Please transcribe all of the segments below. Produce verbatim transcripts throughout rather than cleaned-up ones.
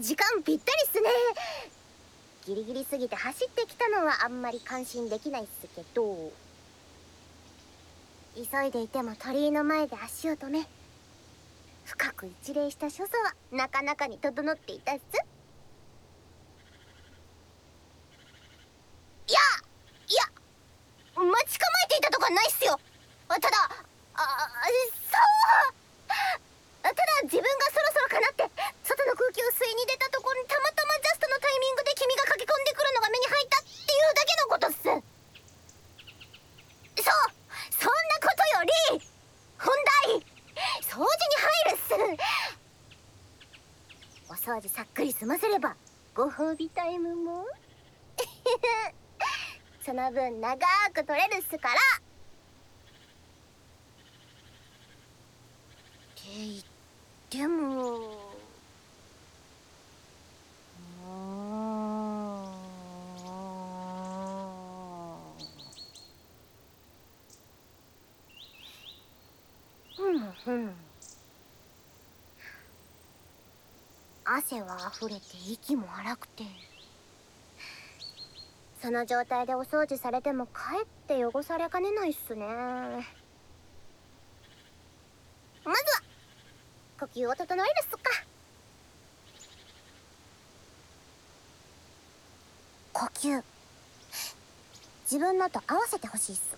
時間ぴったりっすね。ギリギリすぎて走ってきたのはあんまり感心できないっすけど、急いでいても鳥居の前で足を止め、深く一礼した所作はなかなかに整っていたっす。いやいや待ち構えていたとかないっすよ。ただあそうただ自分がそろそろかなって外の空気を吸いに出たところにたまたまジャストのタイミングで君が駆け込んでくるのが目に入ったっていうだけのことっす。そうそんなことより本題掃除に入るっす。お掃除さっくり済ませればご褒美タイムもその分長く取れるっすから。って言ってもふんふん、汗は溢れて息も荒くて、その状態でお掃除されてもかえって汚されかねないっすね。まずは呼吸を整えるっすか。呼吸自分のと合わせてほしいっす。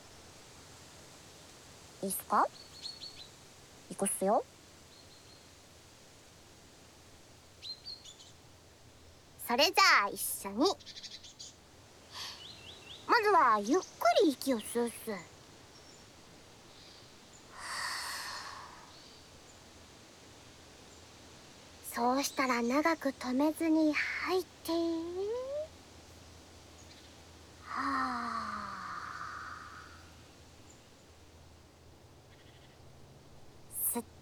いいっすか？いくっすよ。それじゃあ一緒に。まずはゆっくり息を吸うっす。そうしたら長く止めずに吐いて、はあ、吸って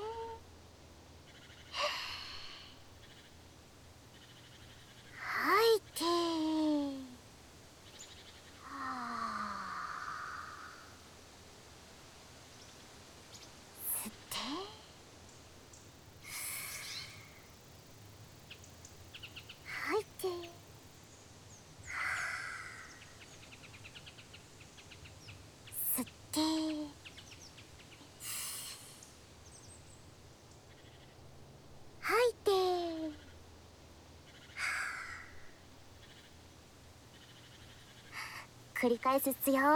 吐いて、はあ、吸って吐いて、吸って吐いて、繰り返すっすよ。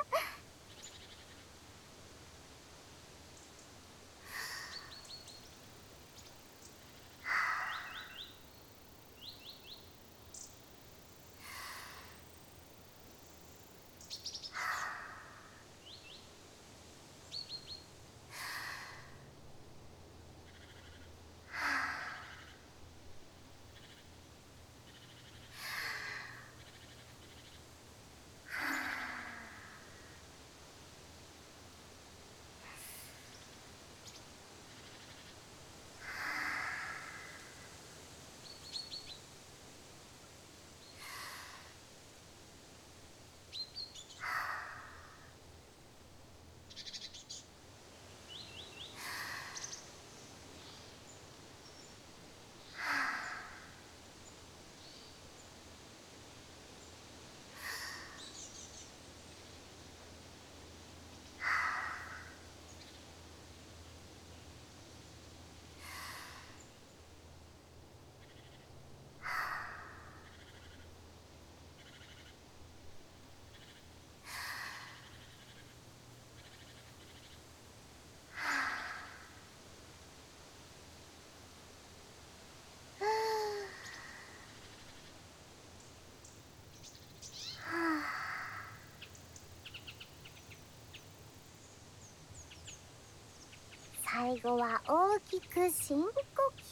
最後は大きく深呼吸。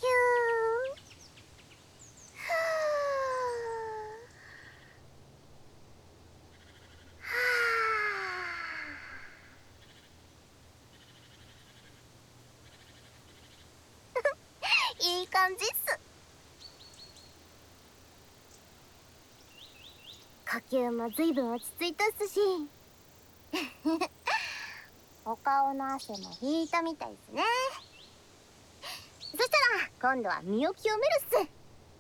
いい感じっす。呼吸も随分落ち着いたっすしお顔の汗も引いたみたいですね。そしたら今度は身を清めるっす。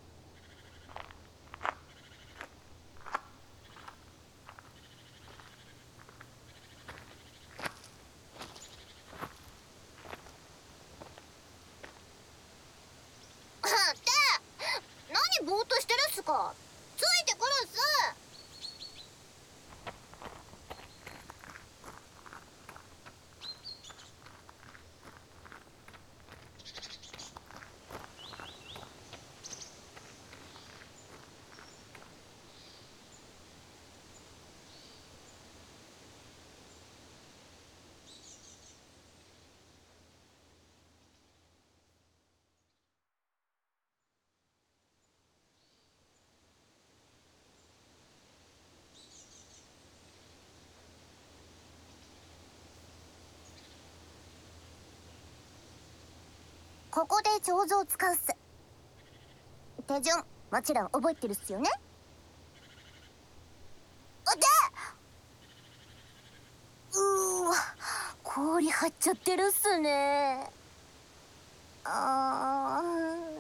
ここで彫像を使うっす。手順もちろん覚えてるっすよね。で、うーわ、氷張っちゃってるっすね。あー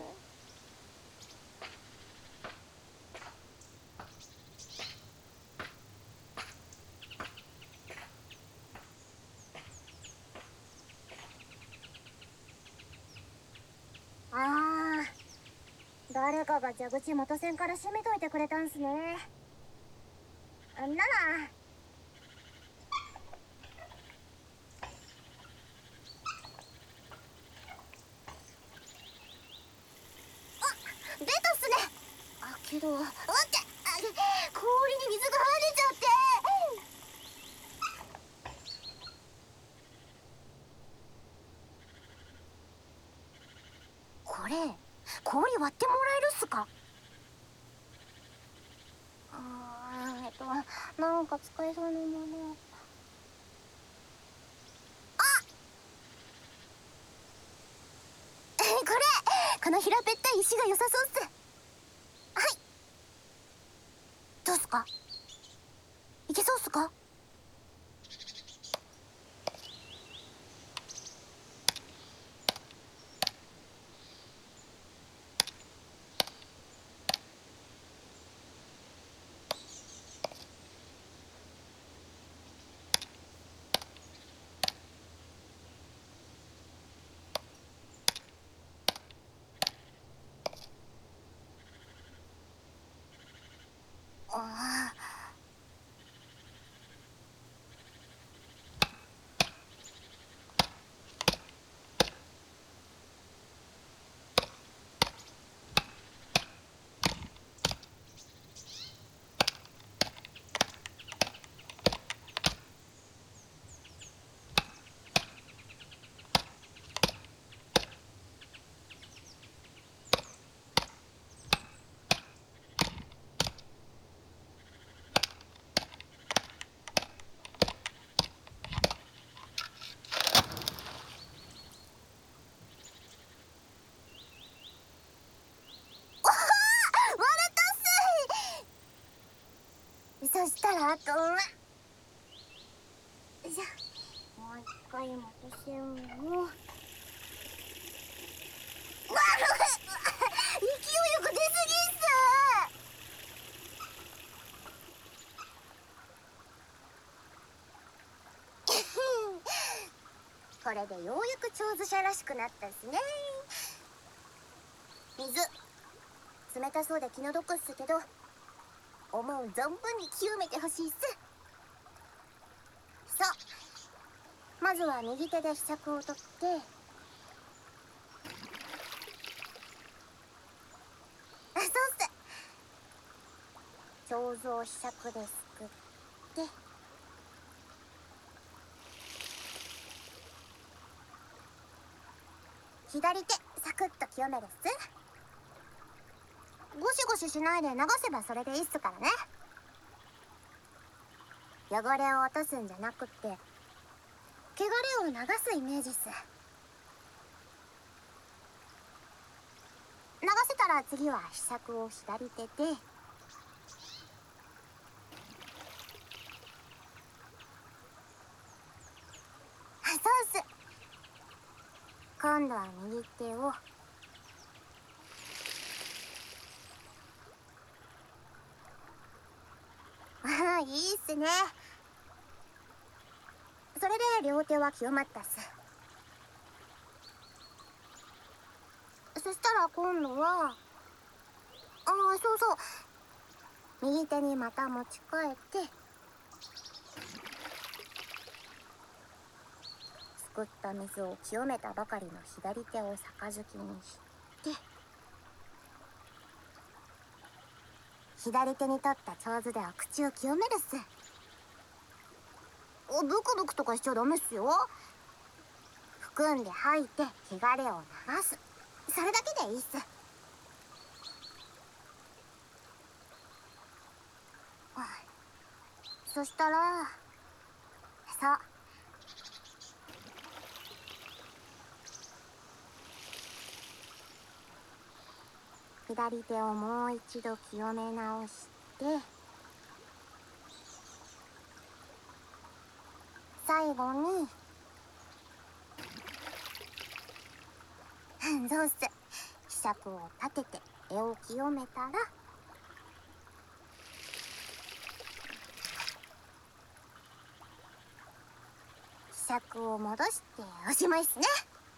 あー、誰かが蛇口元栓から閉めといてくれたんすね。あんなら出たっすね。あ、けど、待って、あ、氷に水が入れちゃって。これ、氷割ってもらえるっすか？あー、えっと、なんか使えそうなもの。これ、この平べったい石が良さそうっす。はい。どうっすか？いけそうっすか？あー、割れたっす。そしたらあとは、じゃあもう一回元栓を。わ勢いよく出すぎっす。これでようやく蝶図者らしくなったっすね。水冷たそうで気の毒っすけど、思う存分に清めてほしいっす。さあ、まずは右手でひしゃくを取って、あ、そうっす。彫像をひしゃくですくって、左手サクッと清めるっす。ゴシゴシしないで流せばそれでいいっすからね。汚れを落とすんじゃなくって、汚れを流すイメージっす。流せたら次はひしゃくを左手で、あ、そうっす。今度は右手を、ああ、いいっすね。それで両手は清まったっす。そしたら今度は、ああ、そうそう、右手にまた持ち替えて、すくった水を清めたばかりの左手を杯にして、左手に取った蝶図では口を清めるっす。お、ブクブクとかしちゃダメっすよ。含んで吐いて汚れを流す、それだけでいいっす。そしたら、さ、 左手をもう一度清め直して、最後にそうっす。柄杓を立てて絵を清めたら、柄杓を戻しておしまいっすね。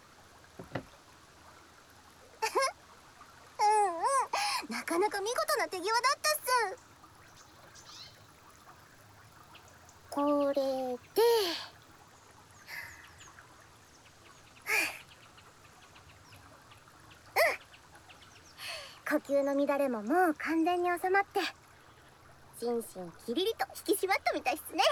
うんうん、なかなか見事な手際だったっす。これで呼吸の乱れももう完全に収まって、心身キリリと引き締まったみたいっすね。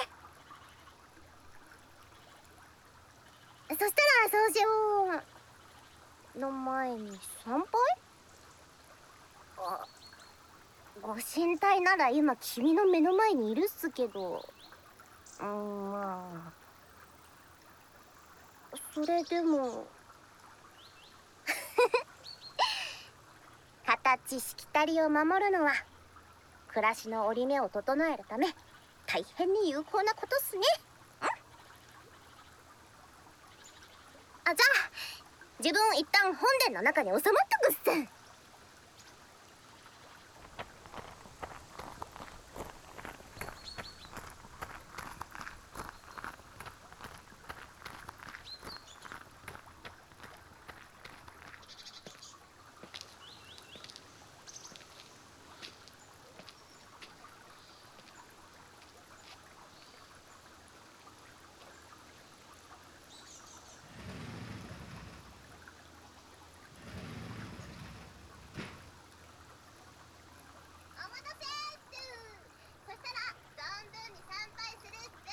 そしたら掃除をの前に参拝？あ、ご神体なら今君の目の前にいるっすけど、うん、まあそれでも形しきたりを守るのは暮らしの折り目を整えるため大変に有効なことっすね。あ、じゃあ自分一旦本殿の中に収まっとくっす。お待たせーっす。そしたら存分に参拝するっす。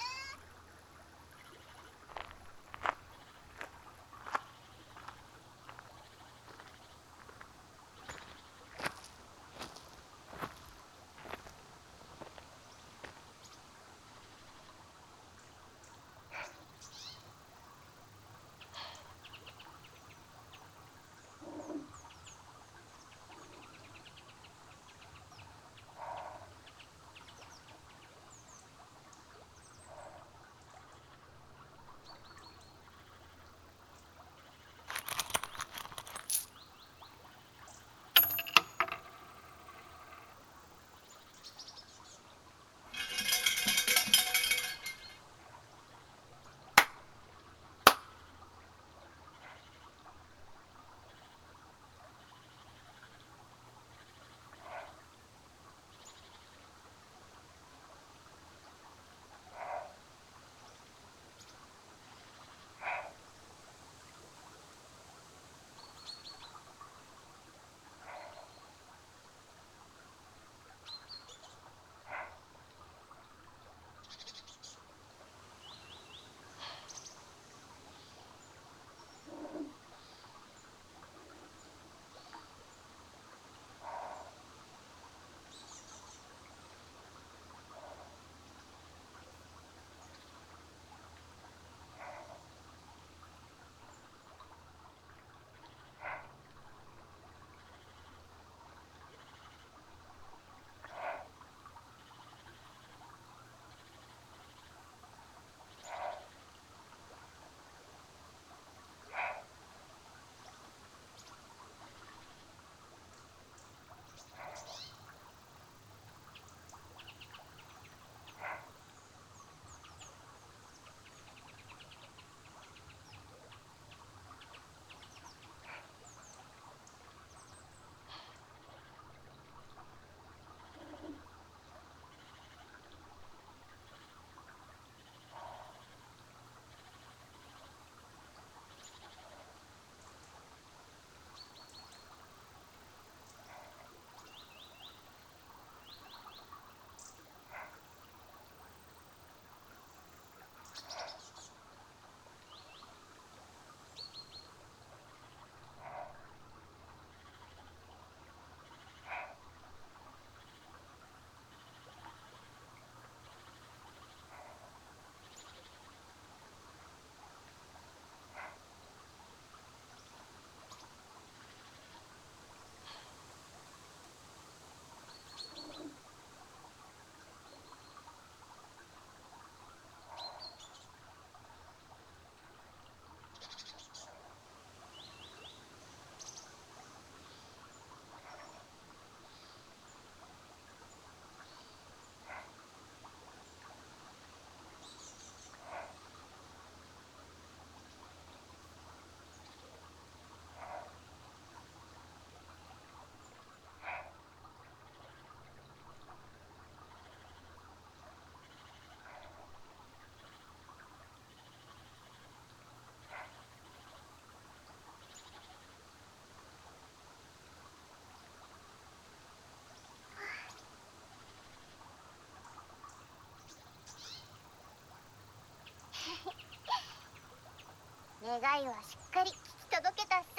願いはしっかり聞き届けたっす。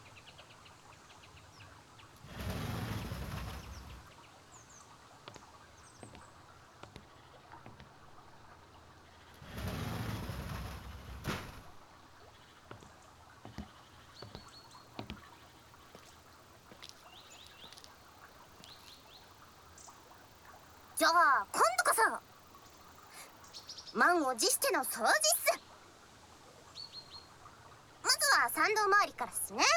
じゃあ今度こそ満を持しての掃除っす。まずは参道周りからっすね。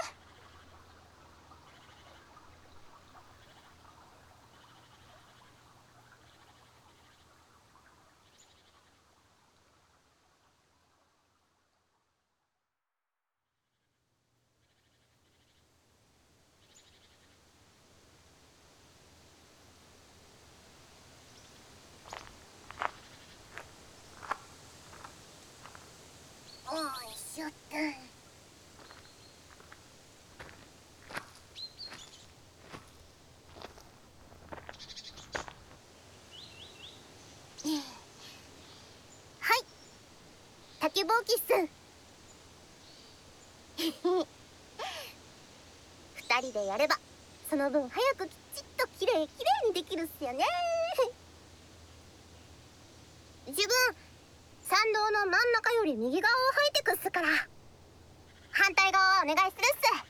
おいしょっと。はい、竹ぼうきっす。二人でやればその分早くきちっときれいきれいにできるっすよね。自分参道の真ん中より右側を入ってくっすから、反対側お願いするっす。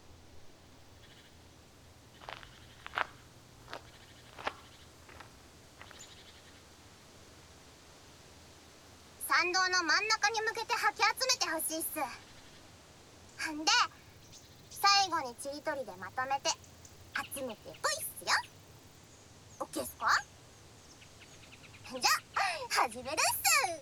参道の真ん中に向けて吐き集めてほしいっす。んで最後にちりとりでまとめて集めてこいっすよ。オッケーっすか？じゃあ始めるっす。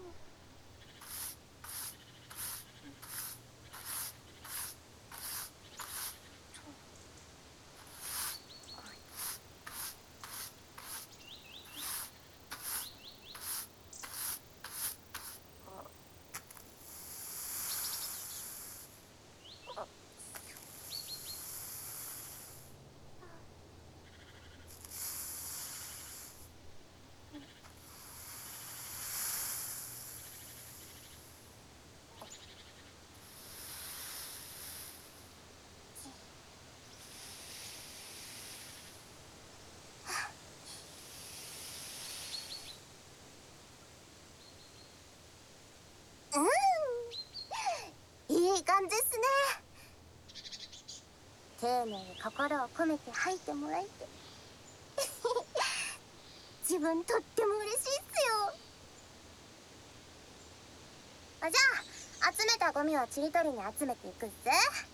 うん、いい感じっすね。丁寧に心を込めて吐いてもらえて自分とっても嬉しいっすよ。あ、じゃあ集めたゴミをちりとりに集めていくっす。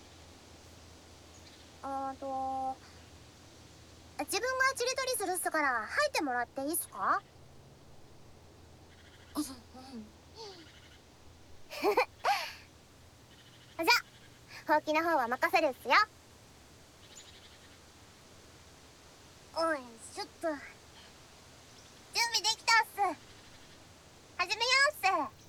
あーと自分がちりとりするっすから吐いてもらっていいっすか？じゃあほうきの方は任せるっすよ。おいしょっと。準備できたっす。始めようっす。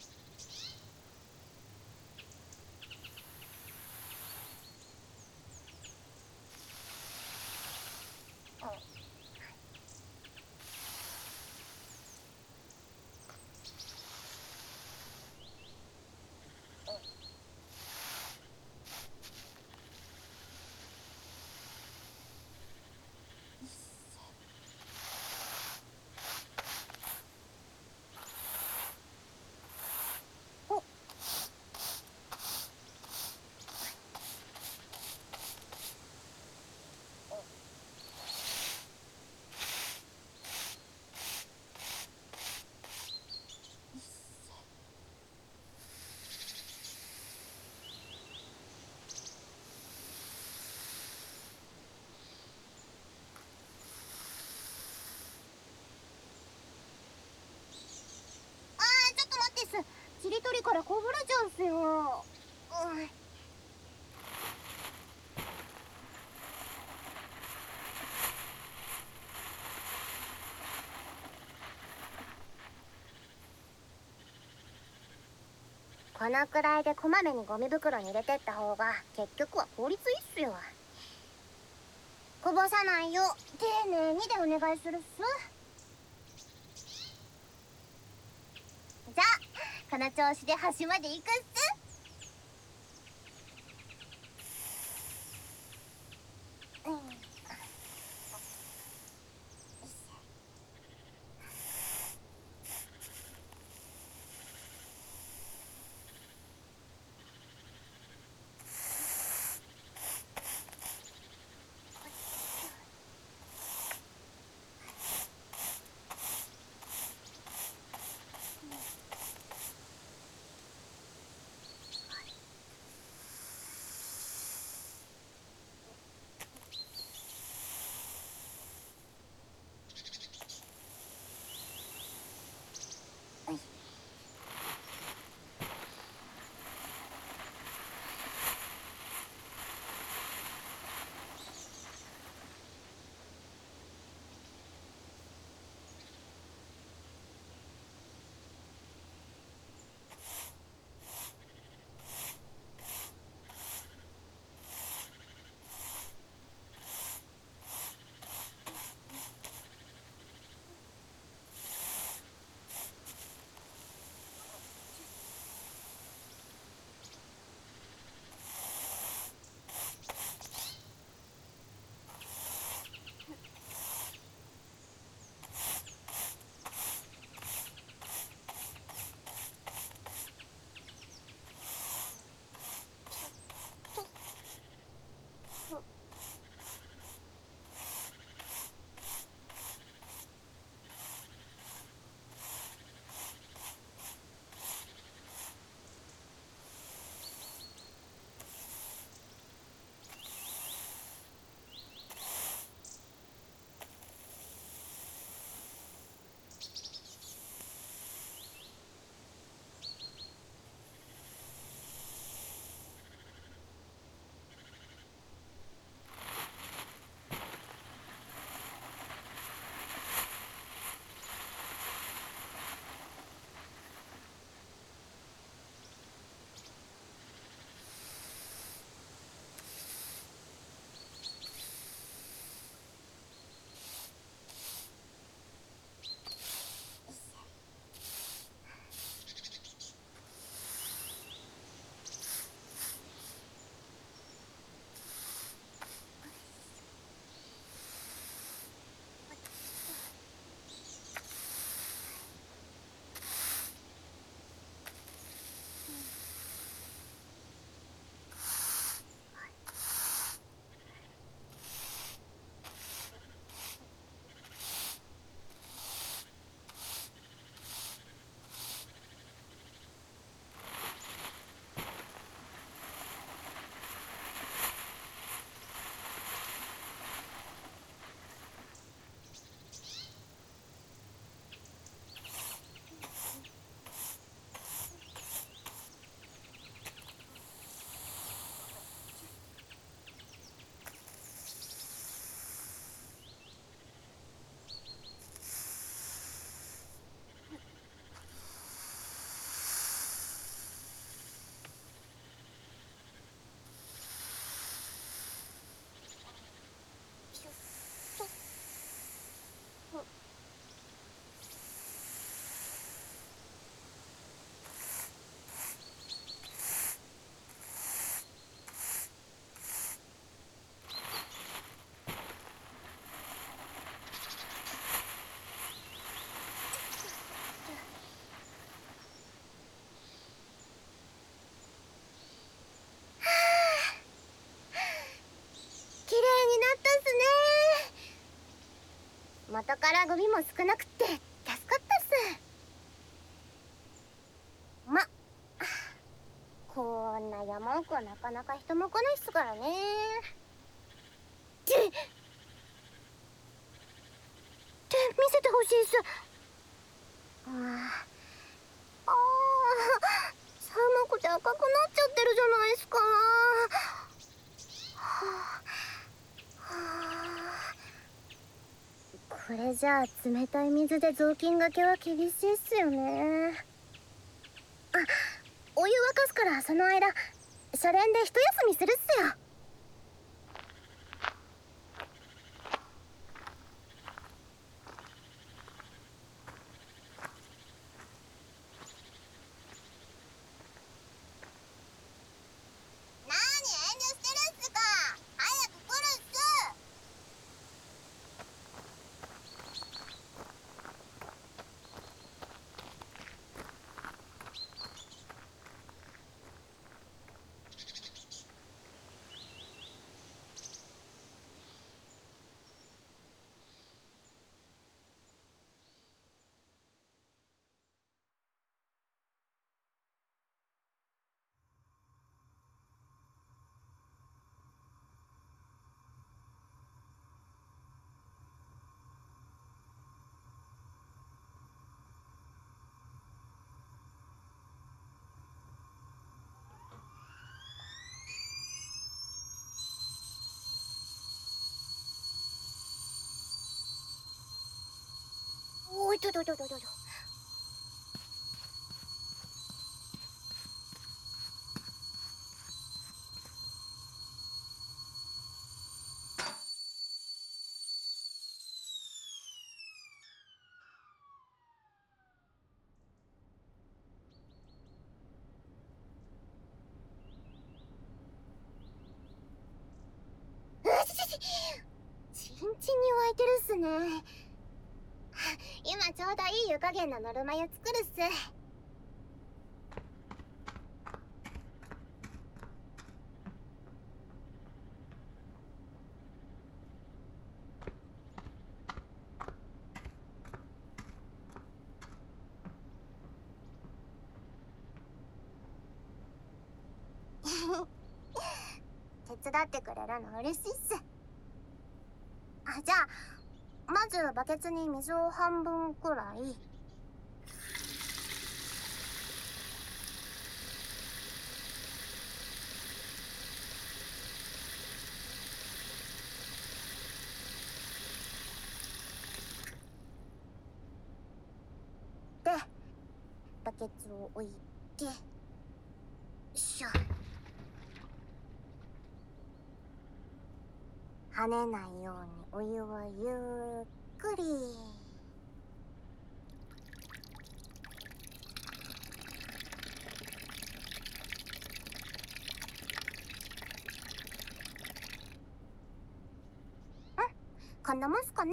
ちょっと待ってっす。ちりとりからこぼれちゃうっすよ。うん、このくらいでこまめにゴミ袋に入れてった方が結局は効率いいっすよ。こぼさないよう丁寧にでお願いするっす。じゃあこの調子で端まで行くっす。うん、 元からゴミも少なくって助かったっす。ま、こんな山奥はなかなか人も来ないっすからね。ってって見せてほしいっす。あああー、寒くて赤くなっちゃってるじゃないっすか。はあはあ、これじゃあ冷たい水で雑巾がけは厳しいっすよね。あ、お湯沸かすからその間車輪で一休みするっすよ。なーに遠慮してるっすか。早く来るっす。おいとととととと。うししちんちんに湧いてるっすね。今ちょうどいい湯加減のぬるま湯作るっす。手伝ってくれるの嬉しいっす。あ、じゃあまずバケツに水を半分くらい。でバケツを置いて、よいしょ。跳ねないようにお湯をゆっくり。こんなもんすかね。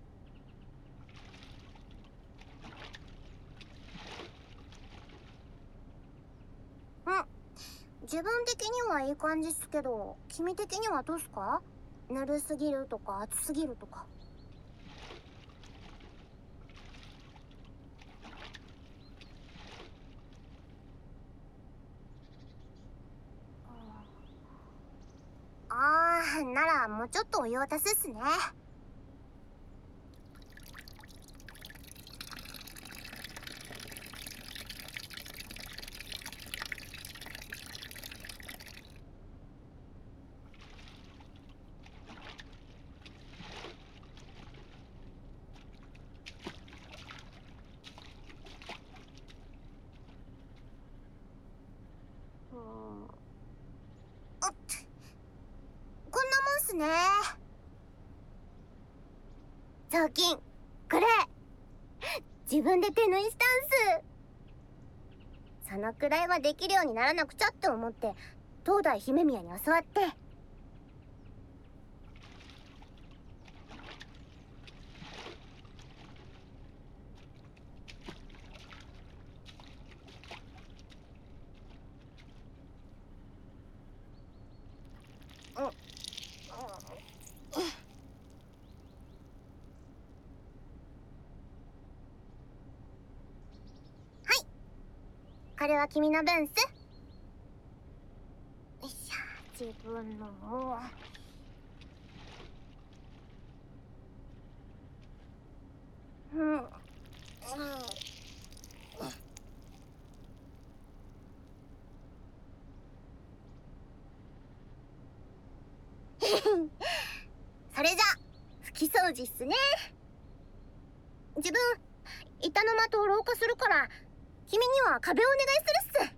うん、自分的にはいい感じっすけど、君的にはどうすか？ぬるすぎるとか熱すぎるとか。ああ、ならもうちょっとお湯を足すっすね。うん、おっと、こんなもんっすね。雑巾これ自分で手縫いしたんす。そのくらいはできるようにならなくちゃって思って東大姫宮に教わって。うん、うん、 れは君の分っす。よいしょ、自分のもううんうんそれじゃ拭き掃除っすね。自分板の間と廊下するから君には壁をお願いするっす。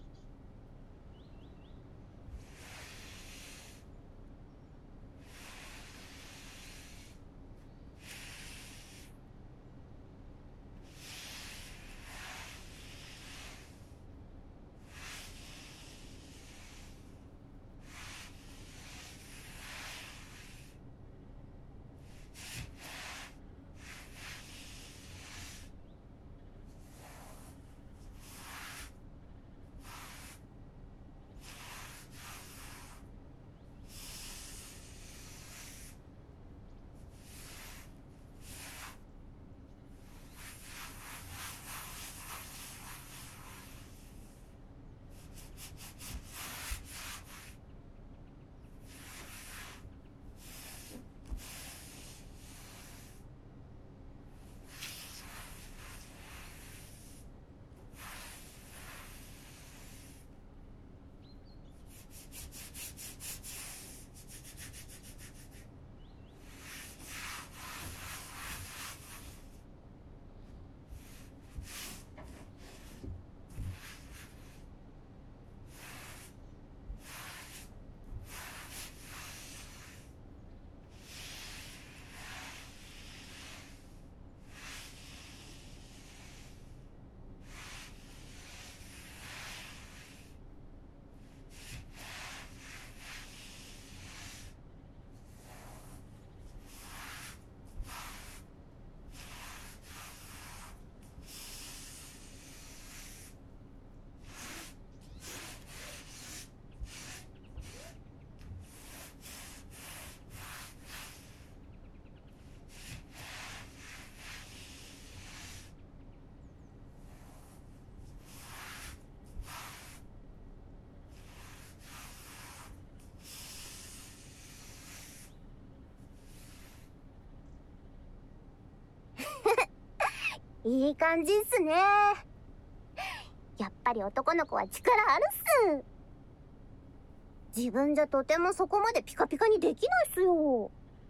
いい感じっすね。やっぱり男の子は力あるっす。自分じゃとてもそこまでピカピカにできないっすよ。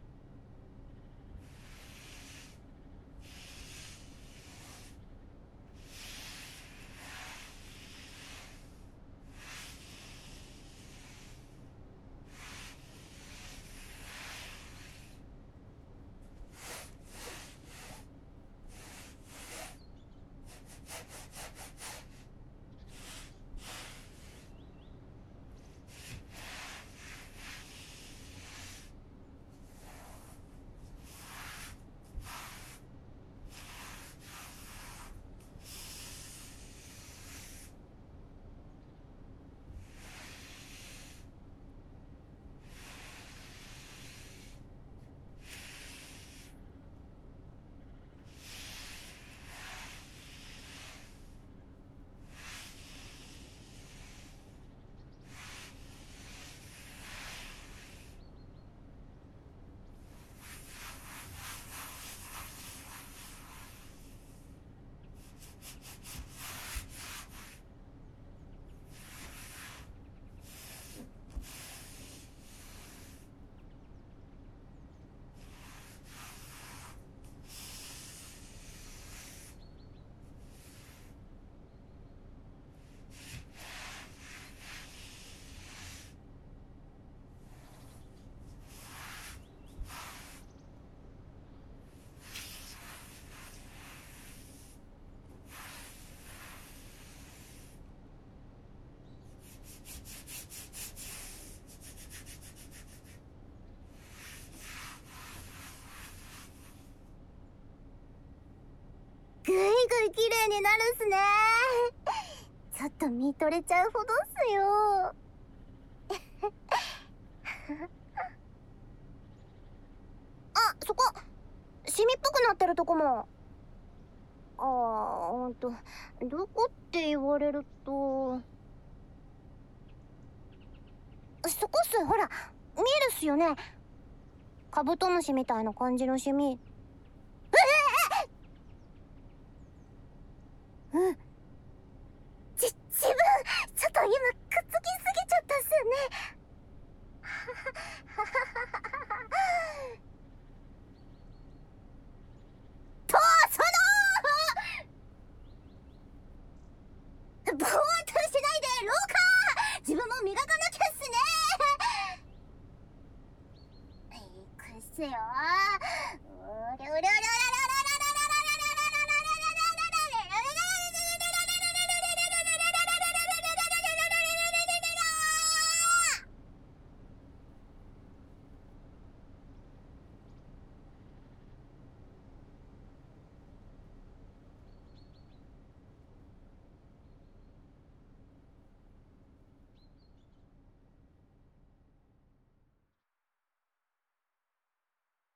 ぐいぐい綺麗になるっすね。ちょっと見とれちゃうほどっすよ。あ、そこシミっぽくなってるとこも。 ああ、ほんとどこって言われると、そこっす。ほら見えるっすよね、カブトムシみたいな感じのシミ。